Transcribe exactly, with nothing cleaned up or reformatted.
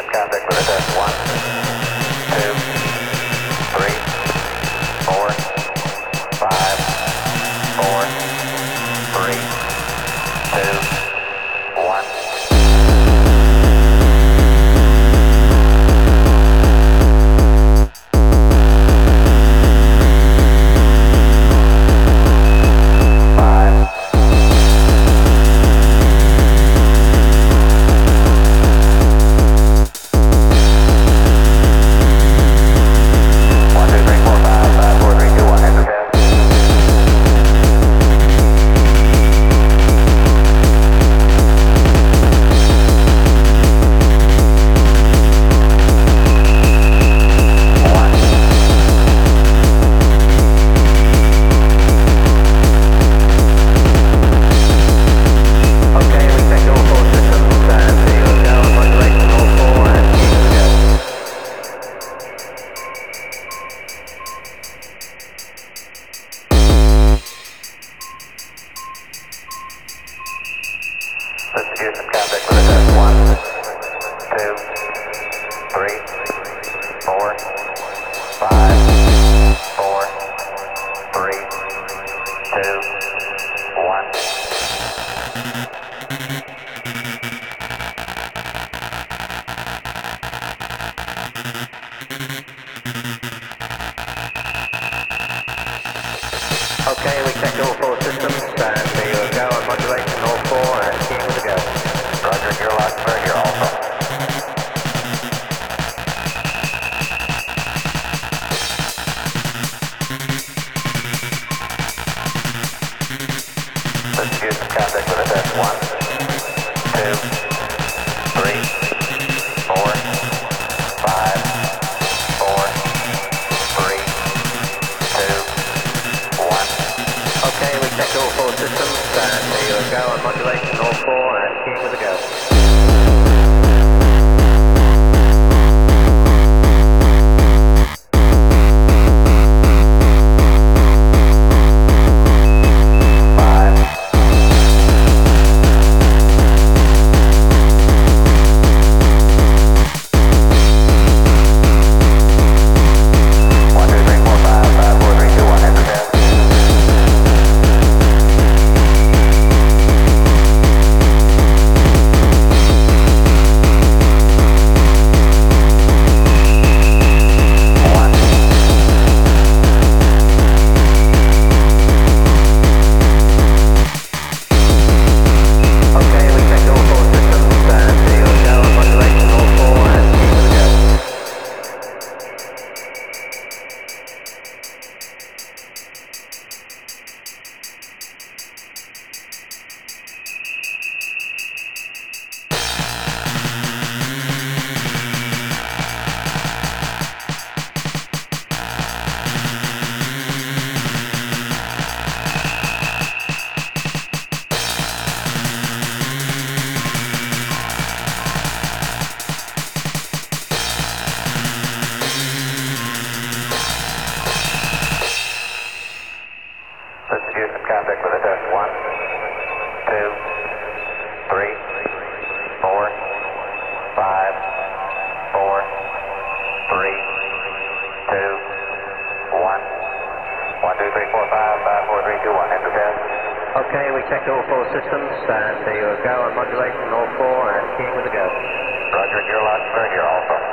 contact with a test. One, two, three, four, five, four, three, two, one. Let's use some contact with a test. One, two, three, four, five, four, three, two, one. Okay, we checked all four systems, and there you go on modulation, all four, and keying with a go. Roger, you're locked, sir, you're also. Let's use some contact with a test. One, two, three, four, five, four, three, two, one. Okay, we checked all four systems, and there you go on modulation, all four, and keying with a go. Let's use some contact with a test. One, two, three, four, five, four, three, two, one. One, two, three, four, five, five, four, three, two, one. Enter test. Okay, we checked all four systems, and there you go on modulation, all four, and keying with a go. Roger, you're locked, sir, you're also.